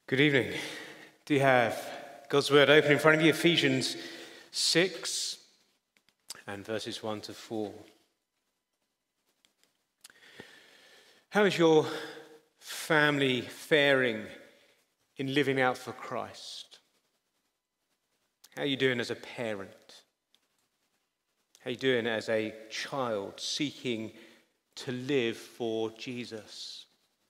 Good evening. Do you have God's word open in front of you? Ephesians 6 and verses 1 to 4. How is your family faring in living out for Christ? How are you doing as a parent? How are you doing as a child seeking to live for Jesus?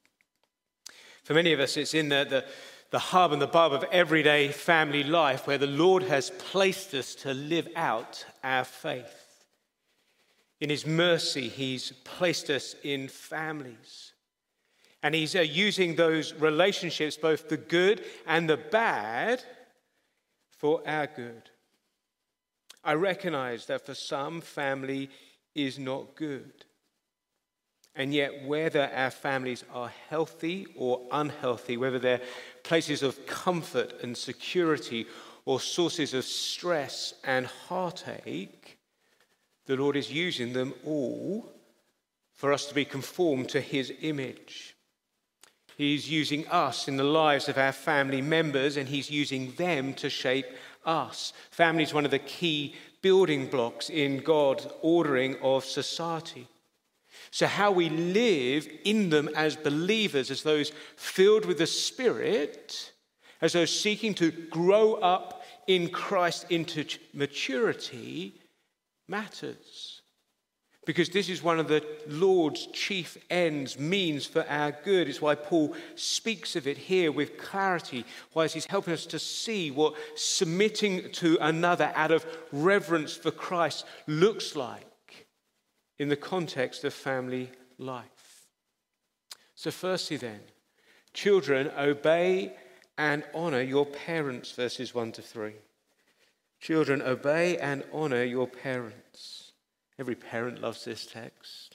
For many of us, it's in the hub and the bulb of everyday family life where the Lord has placed us to live out our faith. In his mercy, he's placed us in families. And he's using those relationships, both the good and the bad, for our good. I recognize that for some, family is not good. And yet, whether our families are healthy or unhealthy, whether they're places of comfort and security or sources of stress and heartache, the Lord is using them all for us to be conformed to his image. He's using us in the lives of our family members, and he's using them to shape us. Family is one of the key building blocks in God's ordering of society. So how we live in them as believers, as those filled with the Spirit, as those seeking to grow up in Christ into maturity, matters. Because this is one of the Lord's chief ends, means for our good. It's why Paul speaks of it here with clarity, why he's helping us to see what submitting to another out of reverence for Christ looks like in the context of family life. So firstly then, children, obey and honor your parents, verses 1 to 3. Children, obey and honor your parents. Every parent loves this text.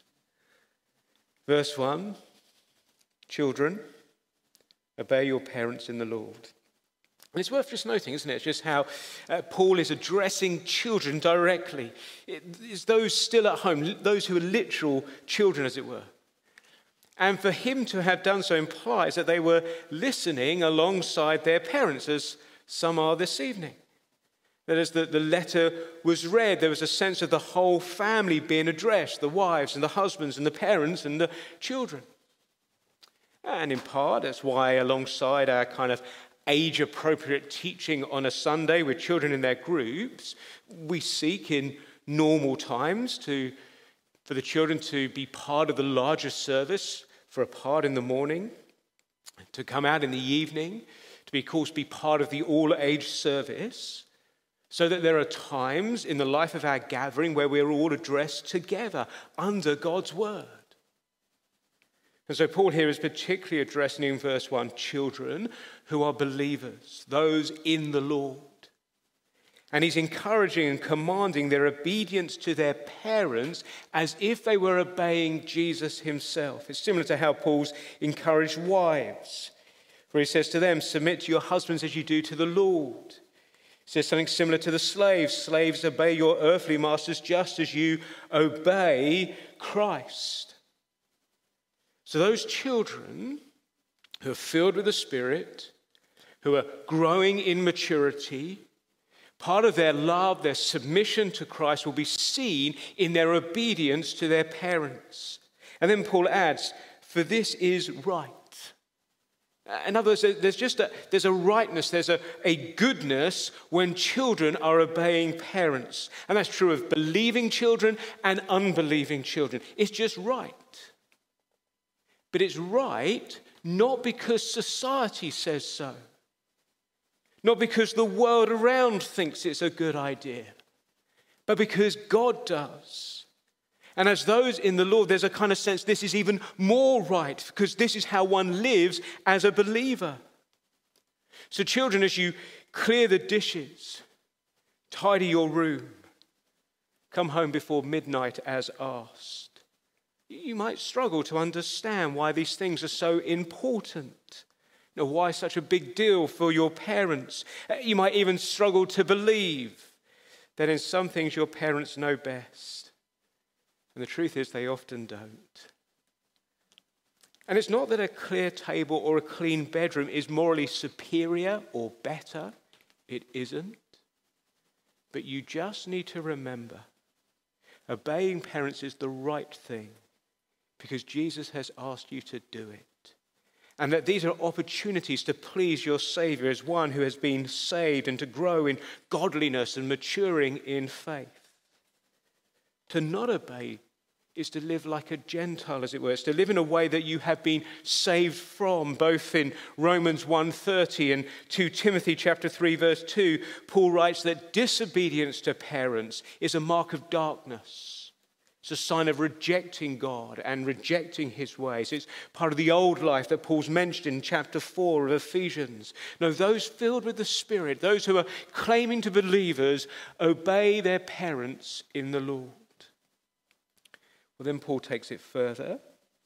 Verse 1, children, obey your parents in the Lord. And it's worth just noting, isn't it, just how Paul is addressing children directly. It's those still at home, those who are literal children, as it were. And for him to have done so implies that they were listening alongside their parents, as some are this evening. That as the letter was read, there was a sense of the whole family being addressed, the wives and the husbands and the parents and the children. And in part, that's why alongside our kind of age-appropriate teaching on a Sunday with children in their groups, we seek in normal times for the children to be part of the larger service, for a part in the morning, to come out in the evening, to be, of course, be part of the all-age service, so that there are times in the life of our gathering where we're all addressed together under God's word. And so Paul here is particularly addressing in verse 1 children who are believers, those in the Lord. And he's encouraging and commanding their obedience to their parents as if they were obeying Jesus himself. It's similar to how Paul's encouraged wives, where he says to them, submit to your husbands as you do to the Lord. He says something similar to the slaves. Slaves, obey your earthly masters just as you obey Christ. So those children who are filled with the Spirit, who are growing in maturity, part of their love, their submission to Christ will be seen in their obedience to their parents. And then Paul adds, for this is right. In other words, there's a rightness, there's a goodness when children are obeying parents. And that's true of believing children and unbelieving children. It's just right. But it's right not because society says so, not because the world around thinks it's a good idea, but because God does. And as those in the Lord, there's a kind of sense this is even more right because this is how one lives as a believer. So children, as you clear the dishes, tidy your room, come home before midnight as asked, you might struggle to understand why these things are so important. Why such a big deal for your parents. You might even struggle to believe that in some things your parents know best. And the truth is they often don't. And it's not that a clear table or a clean bedroom is morally superior or better. It isn't. But you just need to remember, obeying parents is the right thing because Jesus has asked you to do it. And that these are opportunities to please your Savior as one who has been saved and to grow in godliness and maturing in faith. To not obey is to live like a Gentile, as it were. It's to live in a way that you have been saved from, both in Romans 1:30 and 2 Timothy chapter 3, verse 2. Paul writes that disobedience to parents is a mark of darkness. It's a sign of rejecting God and rejecting his ways. It's part of the old life that Paul's mentioned in chapter 4 of Ephesians. No, those filled with the Spirit, those who are claiming to be believers, obey their parents in the Lord. Well, then Paul takes it further.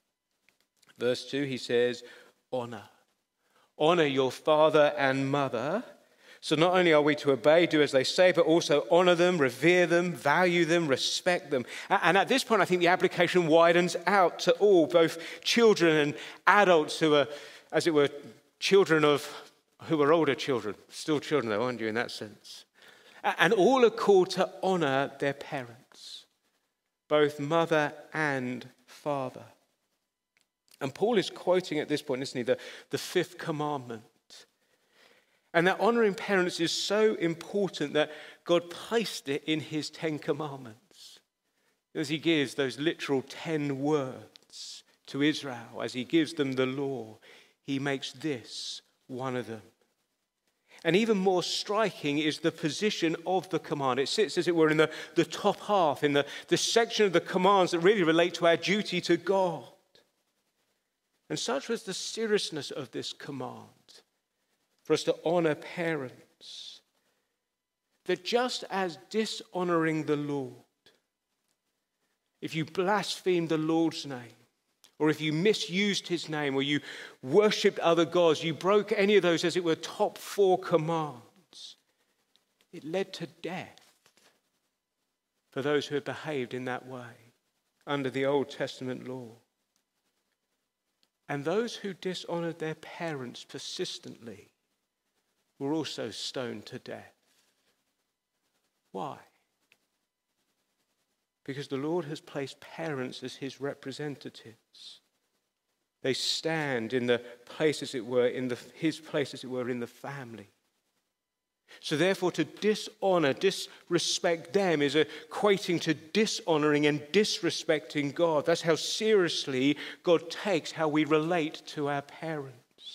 Verse 2, he says, honor. Honor your father and mother. So not only are we to obey, do as they say, but also honor them, revere them, value them, respect them. And at this point, I think the application widens out to all, both children and adults who are, as it were, children of, who are older children. Still children though, aren't you, in that sense? And all are called to honor their parents, both mother and father. And Paul is quoting at this point, isn't he, the fifth commandment. And that honoring parents is so important that God placed it in his 10 commandments. As he gives those literal 10 words to Israel, as he gives them the law, he makes this one of them. And even more striking is the position of the command. It sits, as it were, in the top half, in the section of the commands that really relate to our duty to God. And such was the seriousness of this command for us to honor parents, that just as dishonoring the Lord, if you blaspheme the Lord's name, or if you misused his name, or you worshipped other gods, you broke any of those, as it were, top 4 commands, it led to death for those who had behaved in that way under the Old Testament law. And those who dishonored their parents persistently were also stoned to death. Why? Because the Lord has placed parents as his representatives. They stand in the place, as it were, his place, as it were, in the family. So therefore, to dishonor, disrespect them is equating to dishonoring and disrespecting God. That's how seriously God takes how we relate to our parents.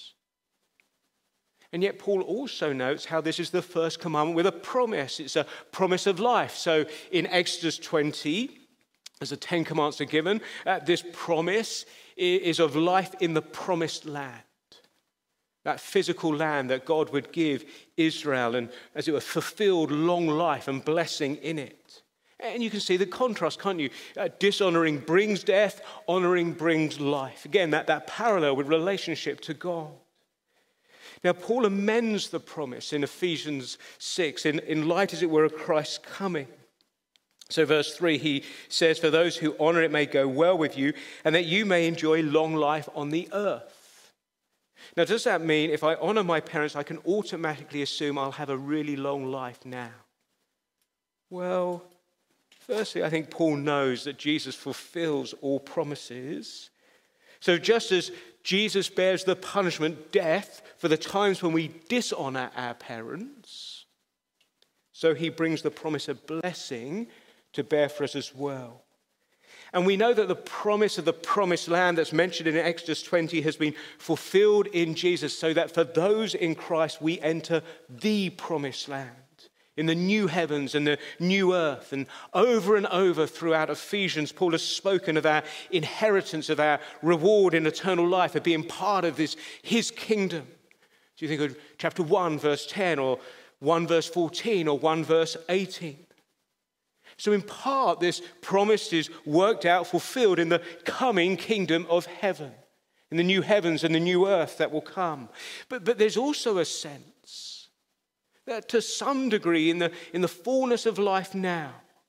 And yet Paul also notes how this is the first commandment with a promise. It's a promise of life. So in Exodus 20, as the 10 commandments are given, this promise is of life in the promised land. That physical land that God would give Israel and, as it were, fulfilled long life and blessing in it. And you can see the contrast, can't you? Dishonoring brings death, honoring brings life. Again, that parallel with relationship to God. Now, Paul amends the promise in Ephesians 6 in light, as it were, of Christ's coming. So verse 3, he says, for those who honor it may go well with you, and that you may enjoy long life on the earth. Now, does that mean if I honor my parents, I can automatically assume I'll have a really long life now? Well, firstly, I think Paul knows that Jesus fulfills all promises. So just as Jesus bears the punishment, death, for the times when we dishonor our parents, so he brings the promise of blessing to bear for us as well. And we know that the promise of the promised land that's mentioned in Exodus 20 has been fulfilled in Jesus, so that for those in Christ we enter the promised land, in the new heavens and the new earth. And over throughout Ephesians, Paul has spoken of our inheritance, of our reward in eternal life, of being part of his kingdom. Do you think of chapter 1, verse 10, or 1 verse 14, or 1 verse 18? So in part, this promise is worked out, fulfilled in the coming kingdom of heaven, in the new heavens and the new earth that will come. But there's also a sense that to some degree in the fullness of life now,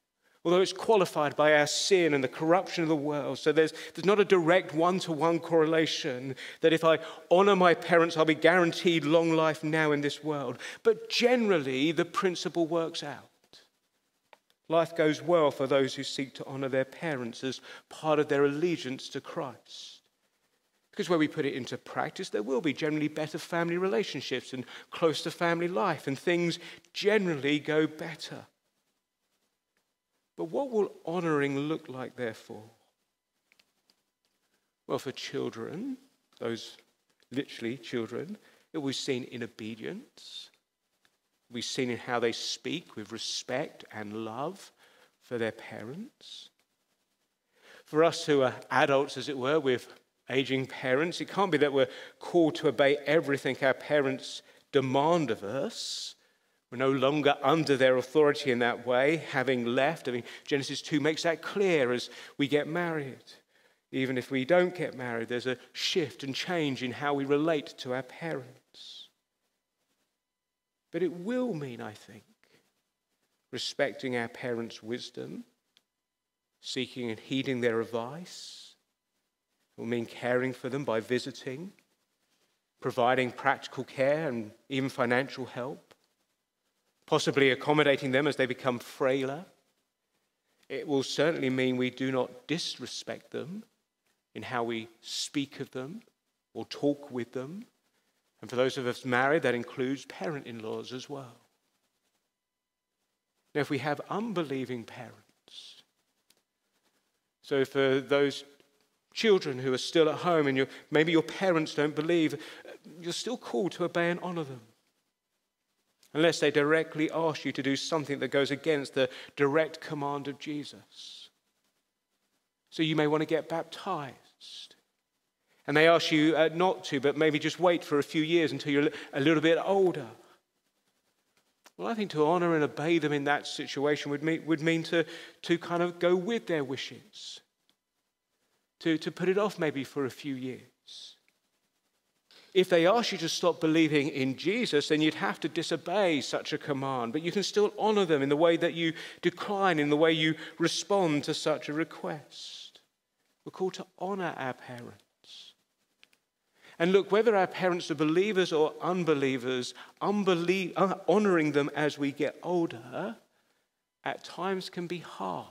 although it's qualified by our sin and the corruption of the world. So there's not a direct one-to-one correlation that if I honor my parents, I'll be guaranteed long life now in this world. But generally, the principle works out. Life goes well for those who seek to honor their parents as part of their allegiance to Christ. Because where we put it into practice, there will be generally better family relationships and close to family life, and things generally go better. But what will honoring look like, therefore? Well, for children, those literally children, it will be seen in obedience. It will be seen in how they speak with respect and love for their parents. For us who are adults, as it were, with aging parents, it can't be that we're called to obey everything our parents demand of us. We're no longer under their authority in that way, having left. I mean, Genesis 2 makes that clear as we get married. Even if we don't get married, there's a shift and change in how we relate to our parents. But it will mean, I think, respecting our parents' wisdom, seeking and heeding their advice. It will mean caring for them by visiting, providing practical care and even financial help, possibly accommodating them as they become frailer. It will certainly mean we do not disrespect them in how we speak of them or talk with them. And for those of us married, that includes parent-in-laws as well. Now, if we have unbelieving parents, so for those children who are still at home and maybe your parents don't believe, you're still called to obey and honor them, unless they directly ask you to do something that goes against the direct command of Jesus. So you may want to get baptized, and they ask you not to, but maybe just wait for a few years until you're a little bit older. Well, I think to honor and obey them in that situation would mean to kind of go with their wishes, to put it off maybe for a few years. If they ask you to stop believing in Jesus, then you'd have to disobey such a command. But you can still honor them in the way that you decline, in the way you respond to such a request. We're called to honor our parents. And look, whether our parents are believers or unbelievers, honoring them as we get older at times can be hard.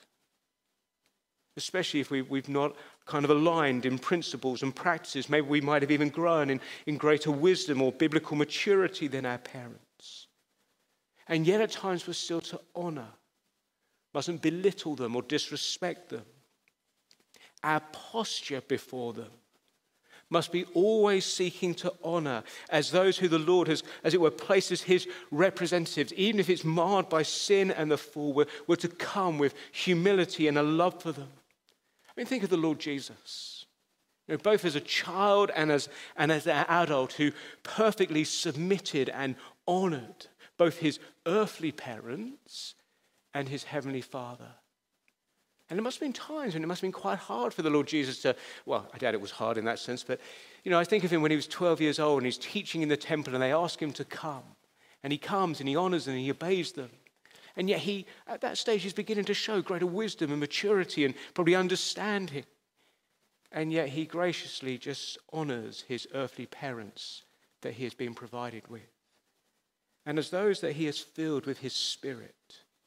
Especially if we've not kind of aligned in principles and practices. Maybe we might have even grown in greater wisdom or biblical maturity than our parents. And yet at times we're still to honor. Mustn't belittle them or disrespect them. Our posture before them must be always seeking to honor as those who the Lord has, as it were, placed as his representatives. Even if it's marred by sin and the fall, we're to come with humility and a love for them. I mean, think of the Lord Jesus, both as a child and as an adult, who perfectly submitted and honored both his earthly parents and his heavenly Father. And there must have been times when it must have been quite hard for the Lord Jesus to, well, I doubt it was hard in that sense, but, I think of him when he was 12 years old and he's teaching in the temple and they ask him to come. And he comes and he honors them and he obeys them. And yet he, at that stage, he's beginning to show greater wisdom and maturity and probably understanding. And yet he graciously just honors his earthly parents that he has been provided with. And as those that he has filled with his Spirit,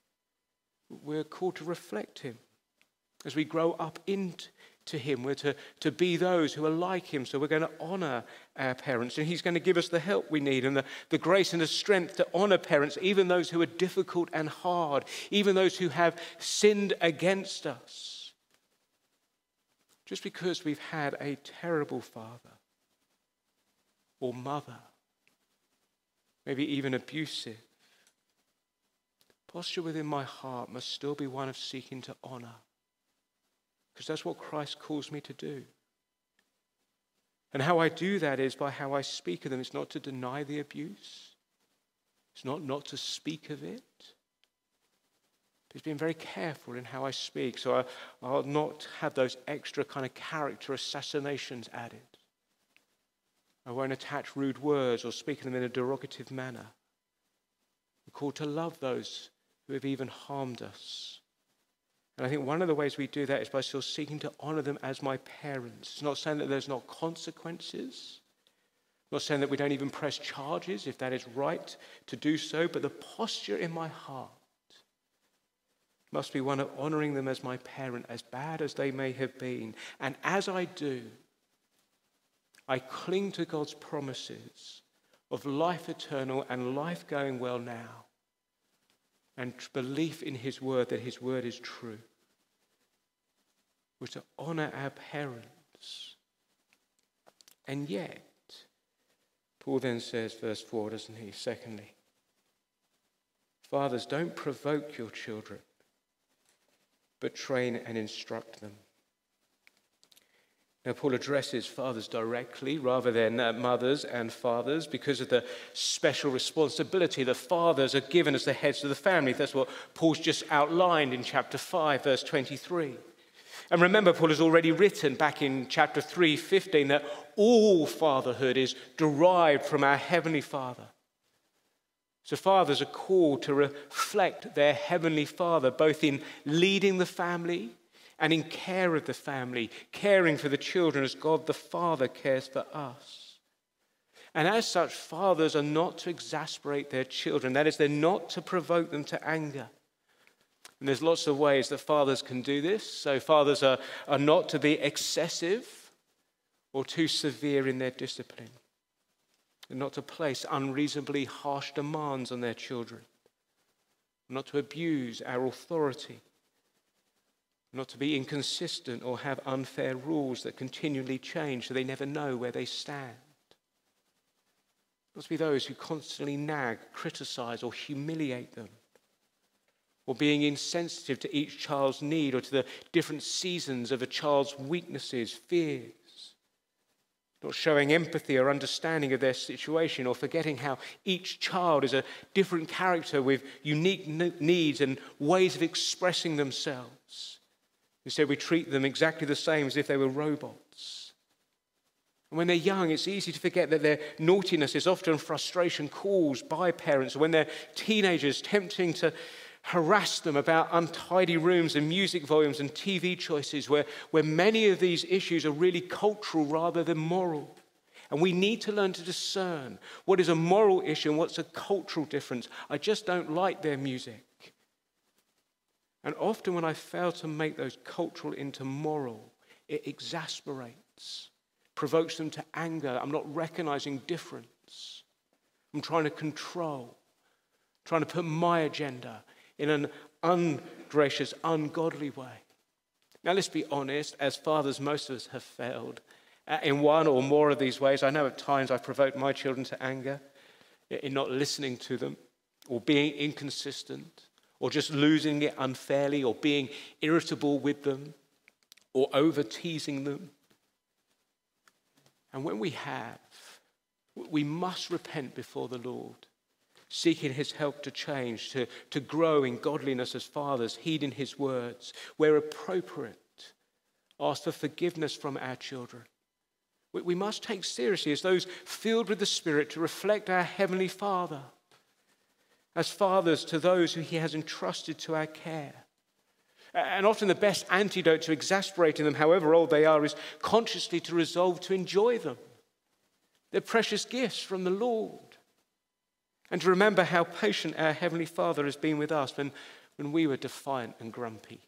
we're called to reflect him. As we grow up into him, we're to be those who are like him. So we're going to honor our parents. And he's going to give us the help we need and the grace and the strength to honor parents, even those who are difficult and hard, even those who have sinned against us. Just because we've had a terrible father or mother, maybe even abusive, posture within my heart must still be one of seeking to honor. Because that's what Christ calls me to do. And how I do that is by how I speak of them. It's not to deny the abuse. It's not to speak of it. But it's being very careful in how I speak. So I'll not have those extra kind of character assassinations added. I won't attach rude words or speak of them in a derogative manner. We're called to love those who have even harmed us And I think one of the ways we do that is by still seeking to honor them as my parents. It's not saying that there's not consequences. Not saying that we don't even press charges if that is right to do so, but the posture in my heart must be one of honoring them as my parent, as bad as they may have been. And as I do, I cling to God's promises of life eternal and life going well now, and belief in his word that his word is true. We're to honor our parents. And yet, Paul then says, verse 4, doesn't he? Secondly, fathers, don't provoke your children, but train and instruct them. Now, Paul addresses fathers directly rather than mothers and fathers because of the special responsibility the fathers are given as the heads of the family. That's what Paul's just outlined in chapter 5, verse 23. And remember, Paul has already written back in chapter 3:15 that all fatherhood is derived from our Heavenly Father. So fathers are called to reflect their Heavenly Father, both in leading the family and in care of the family, caring for the children as God the Father cares for us. And as such, fathers are not to exasperate their children. That is, they're not to provoke them to anger. And there's lots of ways that fathers can do this. So fathers are not to be excessive or too severe in their discipline. They're not to place unreasonably harsh demands on their children. Not to abuse our authority. Not to be inconsistent or have unfair rules that continually change so they never know where they stand. Not to be those who constantly nag, criticize, or humiliate them. Or being insensitive to each child's need or to the different seasons of a child's weaknesses, fears. Not showing empathy or understanding of their situation or forgetting how each child is a different character with unique needs and ways of expressing themselves. Instead, we treat them exactly the same as if they were robots. And when they're young, it's easy to forget that their naughtiness is often frustration caused by parents. When they're teenagers, tempting to harass them about untidy rooms and music volumes and TV choices, where many of these issues are really cultural rather than moral. And we need to learn to discern what is a moral issue and what's a cultural difference. I just don't like their music. And often when I fail to make those cultural into moral, it exasperates, provokes them to anger. I'm not recognizing difference. I'm trying to control, trying to put my agenda in an ungracious, ungodly way. Now, let's be honest, as fathers, most of us have failed in one or more of these ways. I know at times I've provoked my children to anger in not listening to them or being inconsistent or just losing it unfairly or being irritable with them or over-teasing them. And when we have, we must repent before the Lord, seeking his help to change, to grow in godliness as fathers, heeding his words. Where appropriate, ask for forgiveness from our children. We must take seriously as those filled with the Spirit to reflect our Heavenly Father, as fathers to those who he has entrusted to our care. And often the best antidote to exasperating them, however old they are, is consciously to resolve to enjoy them. They're precious gifts from the Lord. And to remember how patient our Heavenly Father has been with us when we were defiant and grumpy.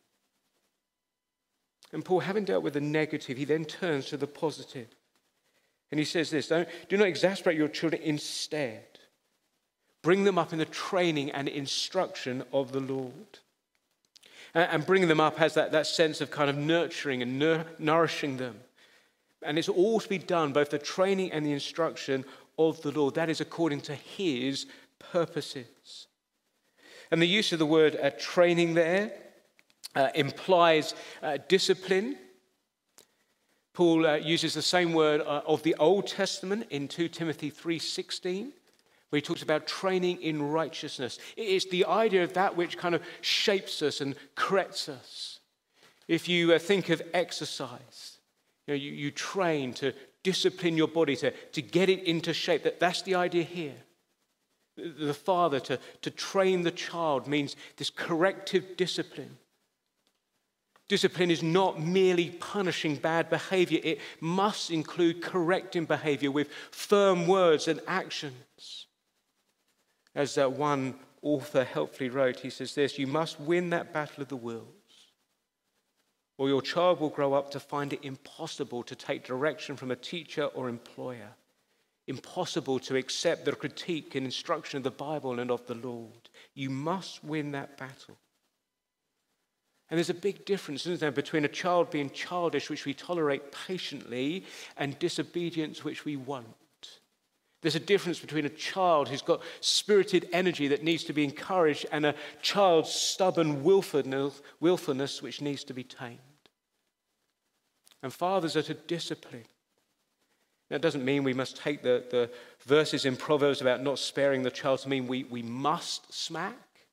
And Paul, having dealt with the negative, he then turns to the positive. And he says this, do not exasperate your children, instead bring them up in the training and instruction of the Lord. And bringing them up has that sense of kind of nurturing and nourishing them. And it's all to be done, both the training and the instruction of the Lord. That is according to his purposes. And the use of the word training there implies discipline. Paul uses the same word of the Old Testament in 2 Timothy 3:16. Where he talks about training in righteousness. It's the idea of that which kind of shapes us and corrects us. If you think of exercise, you train to discipline your body, to get it into shape. That's the idea here. The father to train the child means this corrective discipline. Discipline is not merely punishing bad behavior. It must include correcting behavior with firm words and actions. As that one author helpfully wrote, he says this: you must win that battle of the wills, or your child will grow up to find it impossible to take direction from a teacher or employer, impossible to accept the critique and instruction of the Bible and of the Lord. You must win that battle. And there's a big difference, isn't there, between a child being childish, which we tolerate patiently, and disobedience, which we won't. There's a difference between a child who's got spirited energy that needs to be encouraged and a child's stubborn willfulness which needs to be tamed. And fathers are to discipline. That doesn't mean we must take the verses in Proverbs about not sparing the child to mean we must smack.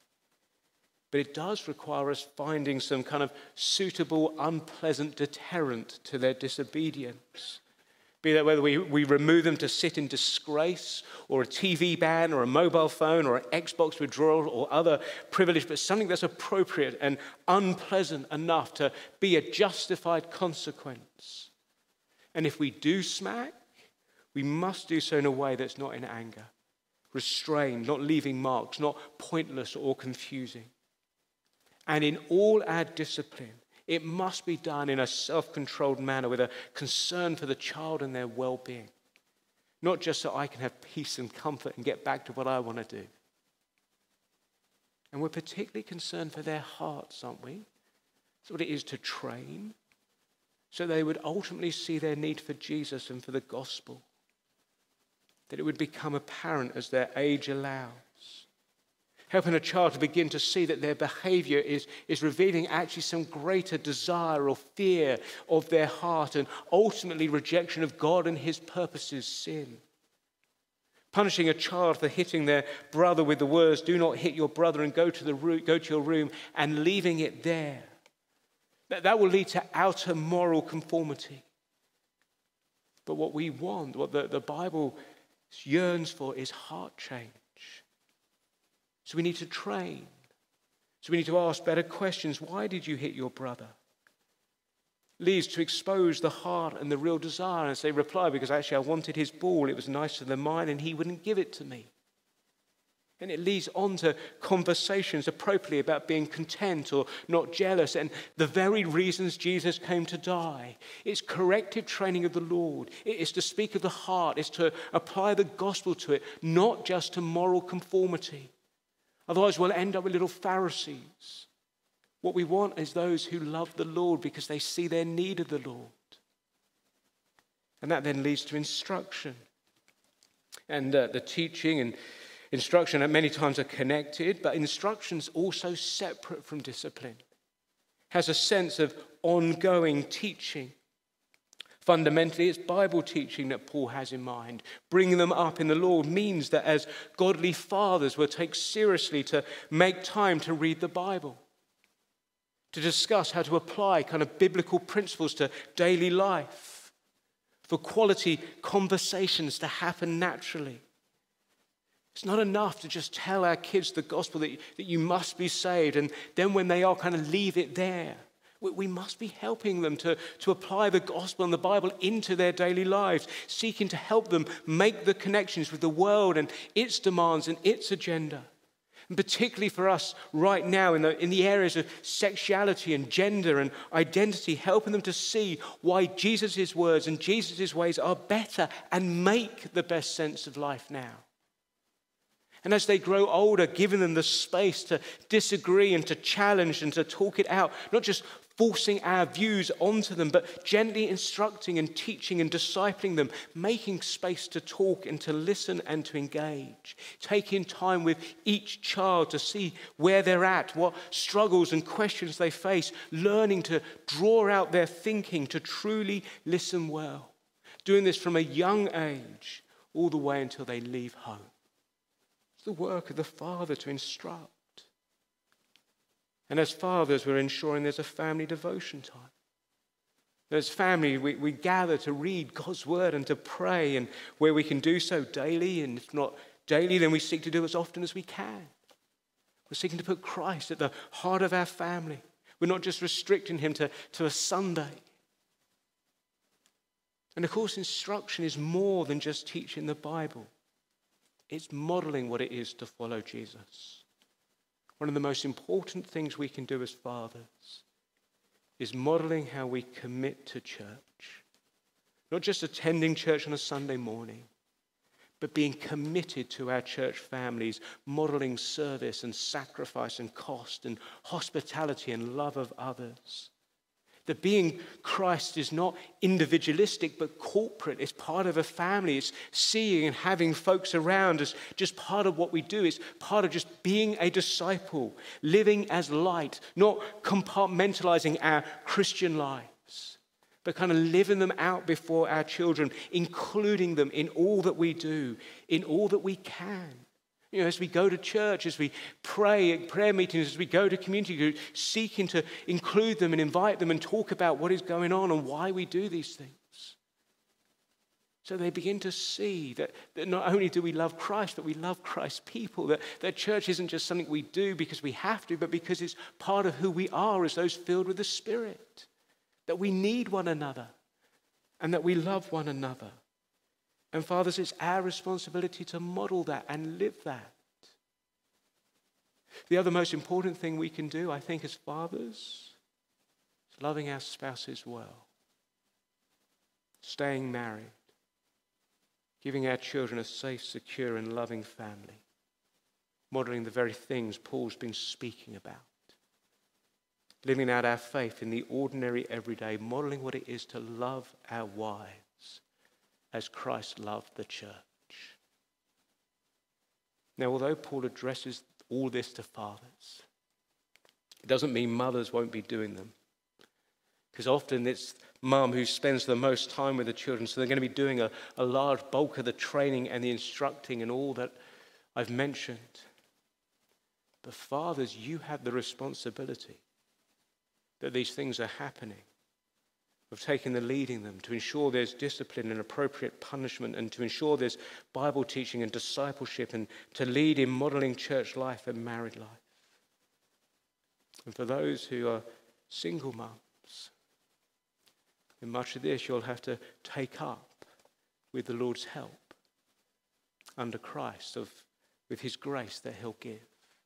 But it does require us finding some kind of suitable, unpleasant deterrent to their disobedience. Be that whether we remove them to sit in disgrace, or a TV ban, or a mobile phone, or an Xbox withdrawal, or other privilege, but something that's appropriate and unpleasant enough to be a justified consequence. And if we do smack, we must do so in a way that's not in anger, restrained, not leaving marks, not pointless or confusing. And in all our discipline, it must be done in a self-controlled manner with a concern for the child and their well-being. Not just so I can have peace and comfort and get back to what I want to do. And we're particularly concerned for their hearts, aren't we? That's what it is to train, so they would ultimately see their need for Jesus and for the gospel. That it would become apparent as their age allows. Helping a child to begin to see that their behavior is revealing actually some greater desire or fear of their heart, and ultimately rejection of God and his purposes, sin. Punishing a child for hitting their brother with the words, "Do not hit your brother," and go to your room, and leaving it there. That will lead to outer moral conformity. But what we want, what the Bible yearns for, is heart change. So we need to train. So we need to ask better questions. Why did you hit your brother? Leads to expose the heart and the real desire, and say, reply, because actually I wanted his ball. It was nicer than mine, and he wouldn't give it to me. And it leads on to conversations appropriately about being content or not jealous, and the very reasons Jesus came to die. It's corrective training of the Lord. It is to speak of the heart. It's to apply the gospel to it, not just to moral conformity. Otherwise, we'll end up with little Pharisees. What we want is those who love the Lord because they see their need of the Lord. And that then leads to instruction. And the teaching and instruction at many times are connected, but instruction's also separate from discipline. Has a sense of ongoing teaching. Fundamentally, it's Bible teaching that Paul has in mind. Bringing them up in the Lord means that as godly fathers will take seriously to make time to read the Bible, to discuss how to apply kind of biblical principles to daily life, for quality conversations to happen naturally. It's not enough to just tell our kids the gospel that you must be saved, and then when they are, kind of leave it there. We must be helping them to apply the gospel and the Bible into their daily lives, seeking to help them make the connections with the world and its demands and its agenda. And particularly for us right now in the areas of sexuality and gender and identity, helping them to see why Jesus' words and Jesus' ways are better and make the best sense of life now. And as they grow older, giving them the space to disagree and to challenge and to talk it out, not just forcing our views onto them, but gently instructing and teaching and discipling them, making space to talk and to listen and to engage, taking time with each child to see where they're at, what struggles and questions they face, learning to draw out their thinking, to truly listen well, doing this from a young age all the way until they leave home. It's the work of the Father to instruct. And as fathers, we're ensuring there's a family devotion time. As family, we gather to read God's word and to pray, and where we can do so daily, and if not daily, then we seek to do as often as we can. We're seeking to put Christ at the heart of our family. We're not just restricting him to a Sunday. And of course, instruction is more than just teaching the Bible. It's modeling what it is to follow Jesus. One of the most important things we can do as fathers is modeling how we commit to church. Not just attending church on a Sunday morning, but being committed to our church families, modeling service and sacrifice and cost and hospitality and love of others. That being Christ is not individualistic but corporate. It's part of a family. It's seeing and having folks around as just part of what we do. It's part of just being a disciple, living as light, not compartmentalizing our Christian lives, but kind of living them out before our children, including them in all that we do, in all that we can. You know, as we go to church, as we pray at prayer meetings, as we go to community groups, seeking to include them and invite them and talk about what is going on and why we do these things. So they begin to see that not only do we love Christ, but we love Christ's people, that church isn't just something we do because we have to, but because it's part of who we are as those filled with the Spirit. That we need one another and that we love one another. And fathers, it's our responsibility to model that and live that. The other most important thing we can do, I think, as fathers, is loving our spouses well, staying married, giving our children a safe, secure, and loving family, modeling the very things Paul's been speaking about, living out our faith in the ordinary, everyday, modeling what it is to love our wives as Christ loved the church. Now, although Paul addresses all this to fathers, it doesn't mean mothers won't be doing them. Because often it's mum who spends the most time with the children, so they're going to be doing a large bulk of the training and the instructing and all that I've mentioned. But fathers, you have the responsibility that these things are happening, of taking the leading them, to ensure there's discipline and appropriate punishment, and to ensure there's Bible teaching and discipleship, and to lead in modeling church life and married life. And for those who are single mums, in much of this you'll have to take up with the Lord's help under Christ, with his grace that he'll give.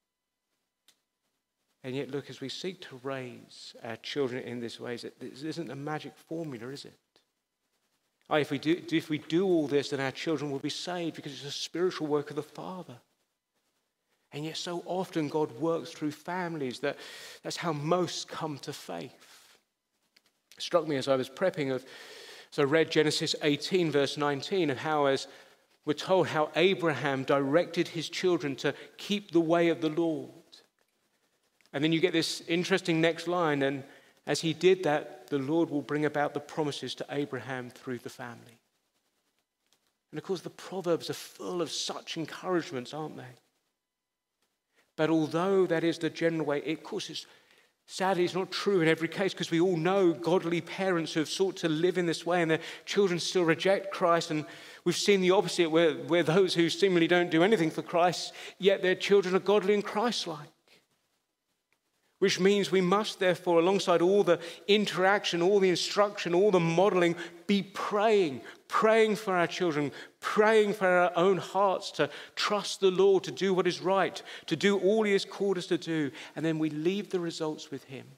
And yet, look, as we seek to raise our children in this way, this isn't a magic formula, is it? If we do all this, then our children will be saved because it's a spiritual work of the Father. And yet so often God works through families. That's how most come to faith. It struck me as I was prepping, so I read Genesis 18, verse 19, of how, as we're told, how Abraham directed his children to keep the way of the Lord. And then you get this interesting next line, and as he did that, the Lord will bring about the promises to Abraham through the family. And of course, the Proverbs are full of such encouragements, aren't they? But although that is the general way, of course, sadly, it's not true in every case, because we all know godly parents who have sought to live in this way and their children still reject Christ. And we've seen the opposite, where those who seemingly don't do anything for Christ, yet their children are godly and Christ-like. Which means we must, therefore, alongside all the interaction, all the instruction, all the modeling, be praying for our children, praying for our own hearts to trust the Lord, to do what is right, to do all he has called us to do, and then we leave the results with him.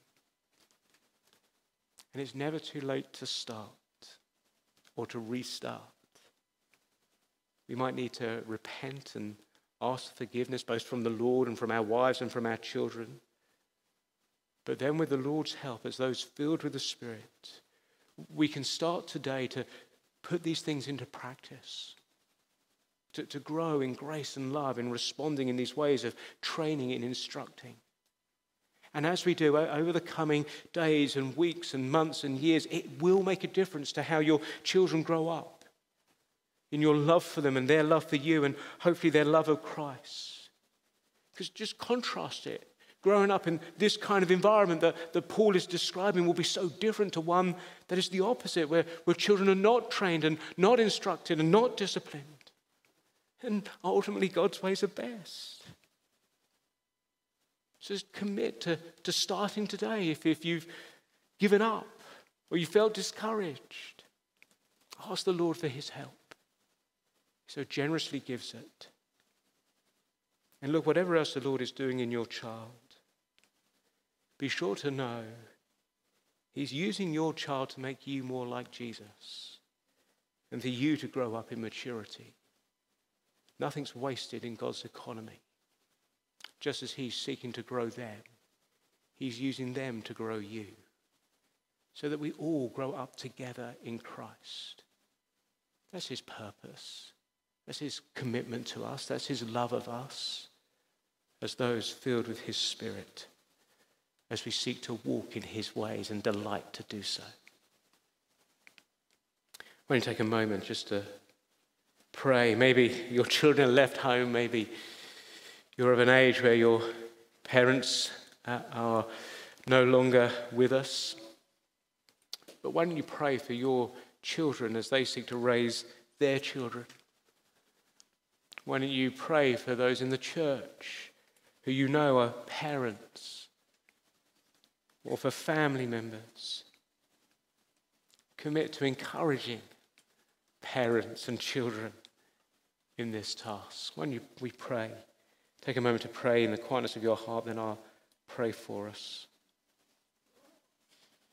And it's never too late to start or to restart. We might need to repent and ask for forgiveness, both from the Lord and from our wives and from our children. But then with the Lord's help, as those filled with the Spirit, we can start today to put these things into practice, to grow in grace and love, in responding in these ways of training and instructing. And as we do over the coming days and weeks and months and years, it will make a difference to how your children grow up, in your love for them and their love for you, and hopefully their love of Christ. Because just contrast it. Growing up in this kind of environment that Paul is describing will be so different to one that is the opposite, where children are not trained and not instructed and not disciplined. And ultimately, God's ways are best. So just commit to starting today. If you've given up or you felt discouraged, ask the Lord for his help. He so generously gives it. And look, whatever else the Lord is doing in your child, be sure to know he's using your child to make you more like Jesus and for you to grow up in maturity. Nothing's wasted in God's economy. Just as he's seeking to grow them, he's using them to grow you so that we all grow up together in Christ. That's his purpose. That's his commitment to us. That's his love of us as those filled with his Spirit, as we seek to walk in his ways and delight to do so. I want to take a moment just to pray. Maybe your children are left home. Maybe you're of an age where your parents are no longer with us. But why don't you pray for your children as they seek to raise their children? Why don't you pray for those in the church who you know are parents, or for family members? Commit to encouraging parents and children in this task. Why don't we pray? Take a moment to pray in the quietness of your heart, then I'll pray for us.